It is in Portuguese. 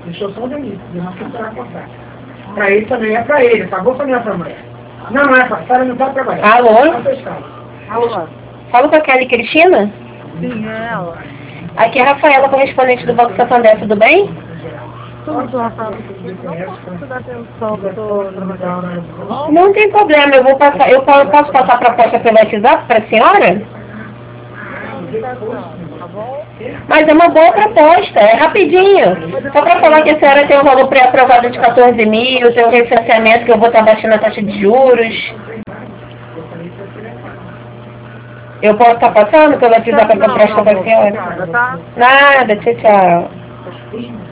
Deixou só o Denise, não que será passar. Para ele também é para ele, pagou para minha mulher. Não, não é para a senhora, não está trabalhando. Alô? Alô? Fala com a Kelly Cristina? Sim, é ela. Aqui é a Rafaela, correspondente do Banco Santander, tudo bem? Tudo, Rafael. Não posso dar atenção, eu estou trabalhando. Não tem problema, eu posso passar a proposta pelo WhatsApp para a senhora? Tá bom? Mas é uma boa proposta, é rapidinho. Só para falar que a senhora tem um valor pré-aprovado de 14 mil, tem um recenseamento que eu vou estar baixando a taxa de juros. Eu posso estar passando pelo WhatsApp para a proposta para a senhora? Tá? Nada, tchau, tchau.